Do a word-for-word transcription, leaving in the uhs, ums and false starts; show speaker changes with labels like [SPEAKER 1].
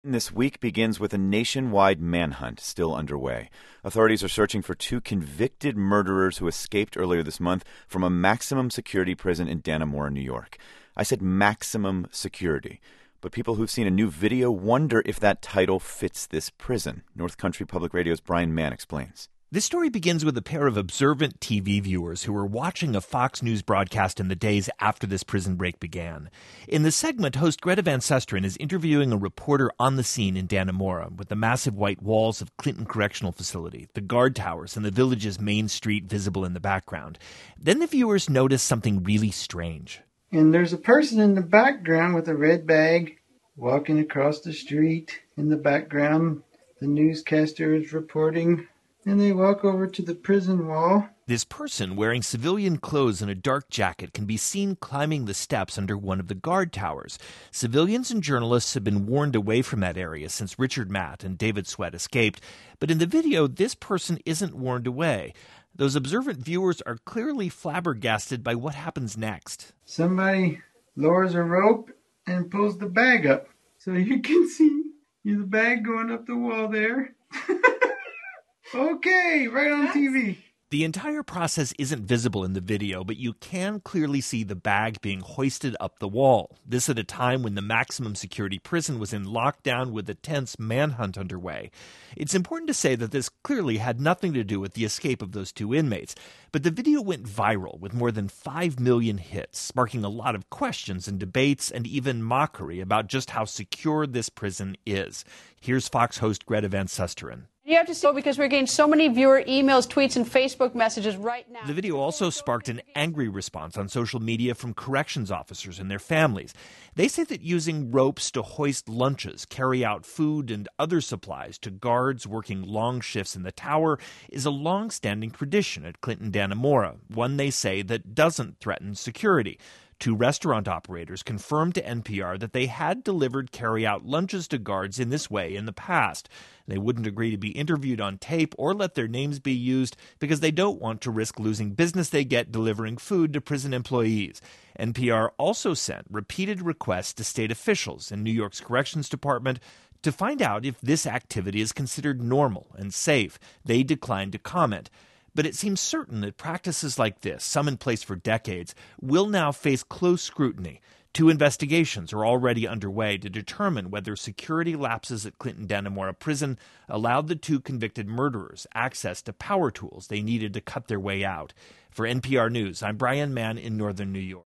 [SPEAKER 1] This week begins with a nationwide manhunt still underway. Authorities are searching for two convicted murderers who escaped earlier this month from a maximum security prison in Dannemora, New York. I said maximum security, but people who've seen a new video wonder if that title fits this prison. North Country Public Radio's Brian Mann explains.
[SPEAKER 2] This story begins with a pair of observant T V viewers who were watching a Fox News broadcast in the days after this prison break began. In the segment, host Greta Van Susteren is interviewing a reporter on the scene in Dannemora with the massive white walls of Clinton Correctional Facility, the guard towers, and the village's main street visible in the background. Then the viewers notice something really strange.
[SPEAKER 3] And there's a person in the background with a red bag walking across the street. In the background, the newscaster is reporting. And they walk over to the prison wall.
[SPEAKER 2] This person wearing civilian clothes and a dark jacket can be seen climbing the steps under one of the guard towers. Civilians and journalists have been warned away from that area since Richard Matt and David Sweat escaped. But in the video, this person isn't warned away. Those observant viewers are clearly flabbergasted by what happens next.
[SPEAKER 3] Somebody lowers a rope and pulls the bag up. So you can see the bag going up the wall there. Okay, right on T V.
[SPEAKER 2] The entire process isn't visible in the video, but you can clearly see the bag being hoisted up the wall. This at a time when the maximum security prison was in lockdown with a tense manhunt underway. It's important to say that this clearly had nothing to do with the escape of those two inmates, but the video went viral with more than five million hits, sparking a lot of questions and debates and even mockery about just how secure this prison is. Here's Fox host Greta Van Susteren.
[SPEAKER 4] You have to see, because we're getting so many viewer emails, tweets, and Facebook messages right now.
[SPEAKER 2] The video also sparked an angry response on social media from corrections officers and their families. They say that using ropes to hoist lunches, carry out food and other supplies to guards working long shifts in the tower is a long-standing tradition at Clinton Dannemora, one they say that doesn't threaten security. Two restaurant operators confirmed to N P R that they had delivered carry-out lunches to guards in this way in the past. They wouldn't agree to be interviewed on tape or let their names be used because they don't want to risk losing business they get delivering food to prison employees. N P R also sent repeated requests to state officials in New York's Corrections Department to find out if this activity is considered normal and safe. They declined to comment. But it seems certain that practices like this, some in place for decades, will now face close scrutiny. Two investigations are already underway to determine whether security lapses at Clinton Dannemora Prison allowed the two convicted murderers access to power tools they needed to cut their way out. For N P R News, I'm Brian Mann in northern New York.